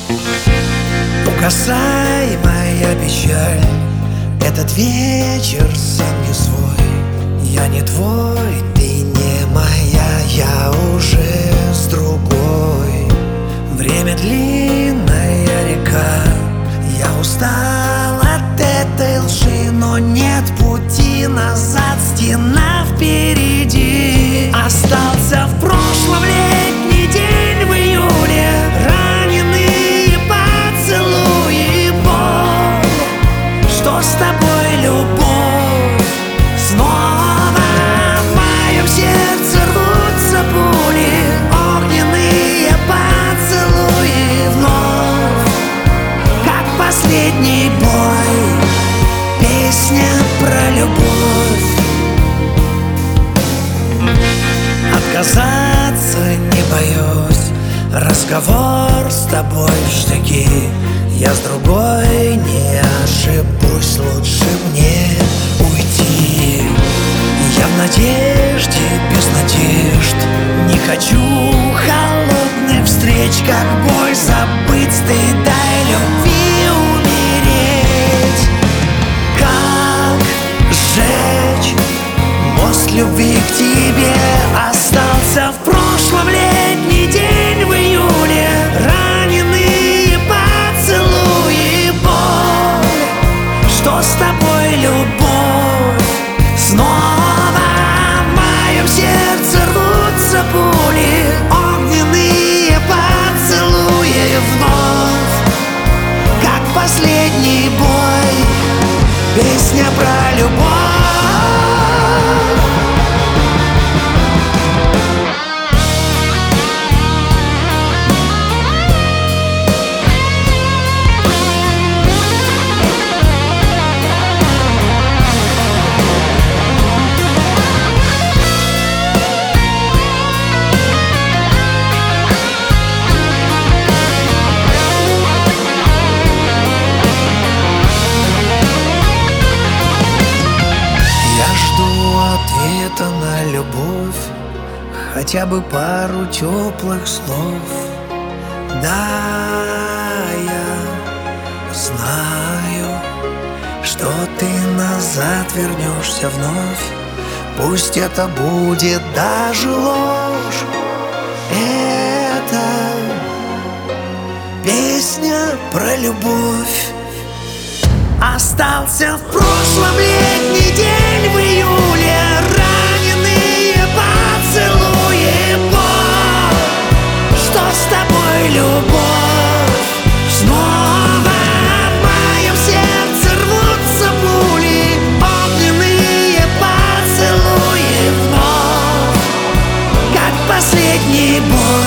Угасай, моя печаль, этот вечер сам не свой. Я не твой, ты не моя, я уже с другой. Время длинная река, я устал от этой лжи, но нет пути назад, стена впереди. Остался в прошлом летний день в июле, раненые поцелуи, боль. Что с тобой, любовь? Снова в моем сердце рвутся пули, огненные поцелуи вновь, как последний бой, песня про любовь. Отказаться не боюсь, разговор с тобой в штыки. Я с другой не ошибусь, лучше мне уйти. Я в надежде, без надежд, не хочу холодных встреч, как боль забыть, стыда и любви умереть. Как сжечь мост любви к тебе? Остался в прошлом летний день в июле, раненые поцелуи, боль. Что с тобой, любовь? Снова в моем сердце рвутся пули, огненные поцелуи вновь, как последний бой, песня про любовь. Ответа на любовь, хотя бы пару теплых слов. Да, я знаю, что ты назад вернешься вновь. Пусть это будет даже ложь, это песня про любовь. Остался в прошлом летний день в июле, раненые поцелуи, боль. Что с тобой, любовь? Снова в моем сердце рвутся пули, огненные поцелуи вновь, как последний бой,